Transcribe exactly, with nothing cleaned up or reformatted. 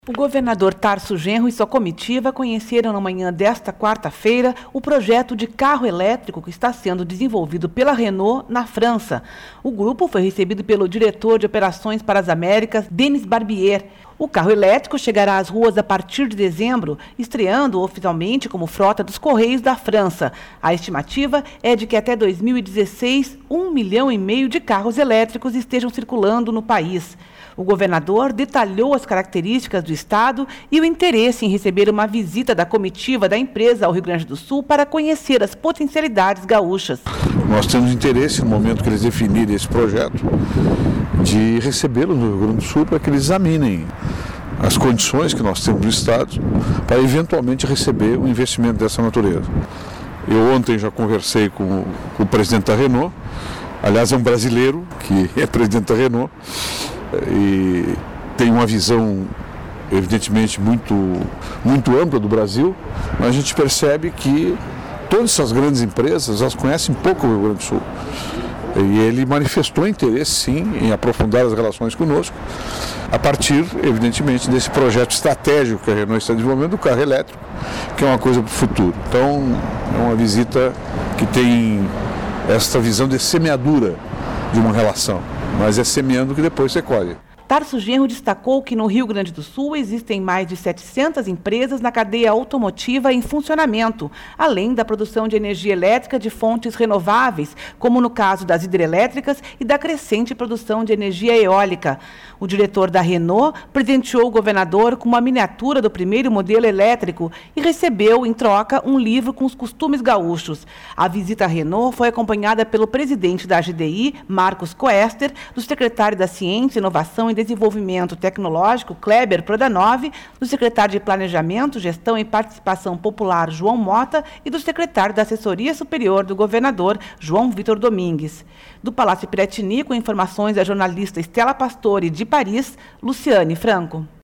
O governador Tarso Genro e sua comitiva conheceram na manhã desta quarta-feira o projeto de carro elétrico que está sendo desenvolvido pela Renault na França. O grupo foi recebido pelo diretor de Operações para as Américas, Denis Barbier. O carro elétrico chegará às ruas a partir de dezembro, estreando oficialmente como frota dos Correios da França. A estimativa é de que até dois mil e dezesseis, um milhão e meio de carros elétricos estejam circulando no país. O governador detalhou as características do estado e o interesse em receber uma visita da comitiva da empresa ao Rio Grande do Sul para conhecer as potencialidades gaúchas. Nós temos interesse, no momento que eles definirem esse projeto, de recebê-los no Rio Grande do Sul para que eles examinem as condições que nós temos no estado para eventualmente receber um investimento dessa natureza. Eu ontem já conversei com o presidente da Renault, aliás é um brasileiro que é presidente da Renault, e tem uma visão evidentemente muito, muito ampla do Brasil, mas a gente percebe que todas essas grandes empresas, elas conhecem pouco o Rio Grande do Sul. E ele manifestou interesse, sim, em aprofundar as relações conosco, a partir, evidentemente, desse projeto estratégico que a Renault está desenvolvendo, do carro elétrico, que é uma coisa para o futuro. Então, é uma visita que tem esta visão de semeadura de uma relação, mas é semeando que depois você colhe. Tarso Genro destacou que no Rio Grande do Sul existem mais de setecentas empresas na cadeia automotiva em funcionamento, além da produção de energia elétrica de fontes renováveis, como no caso das hidrelétricas e da crescente produção de energia eólica. O diretor da Renault presenteou o governador com uma miniatura do primeiro modelo elétrico e recebeu, em troca, um livro com os costumes gaúchos. A visita à Renault foi acompanhada pelo presidente da G D I, Marcos Koester, do secretário da Ciência, Inovação e Desenvolvimento Tecnológico, Kleber Prodanov, do secretário de Planejamento, Gestão e Participação Popular, João Mota, e do secretário da Assessoria Superior do governador, João Vitor Domingues. Do Palácio Piratini, com informações da jornalista Estela Pastore de Paris, Luciane Franco.